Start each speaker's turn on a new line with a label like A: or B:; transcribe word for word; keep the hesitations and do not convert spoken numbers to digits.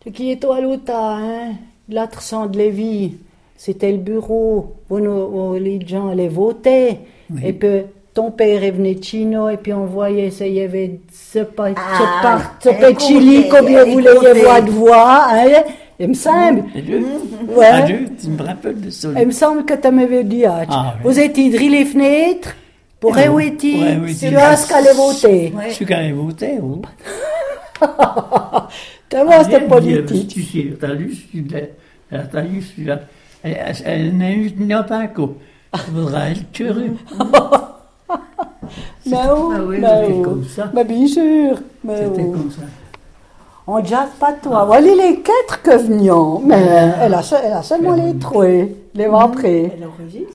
A: Qui est à l'auta, hein? L'autre centre de Lévis, c'était le bureau où, nous, où les gens allaient voter.
B: Oui.
A: Et puis, ton père est venu de Chino, et puis on voyait, ça y avait ce pas,
C: Ah,
A: ce part, ce
C: elle
A: pas de chili,
C: comptait,
A: combien
C: elle
A: vous voulez
C: comptait.
A: voir de voix, hein? Il me semble.
B: Adieu.
A: Ouais.
B: Adieu, tu me rappelles de ça.
A: Il me semble que tu m'avais dit, ah,
B: Ah, oui.
A: vous étiez drillé les fenêtres, pour
B: Eh
A: où
B: oui,
A: étiez,
B: pour où étiez.
A: tu as ce qu'elle voter.
C: Ouais.
B: Je suis quand même voté, oui.
A: Tu vois, c'était politique.
B: Tu sais, t'as lu celui-là. T'as lu celui-là. Elle, elle n'a eu n'a pas un coup. Il faudra être curieux.
A: Mais oh,
B: Ah oui,
A: mais
B: c'était
A: oh.
B: comme ça.
A: Mais bien sûr. Mais
B: C'était
A: oh.
B: comme ça.
A: On ne jette pas toi. Voilà les quatre que venions. Mais elle a, elle a seulement les trois. Les vrais.
C: Elle enregistre.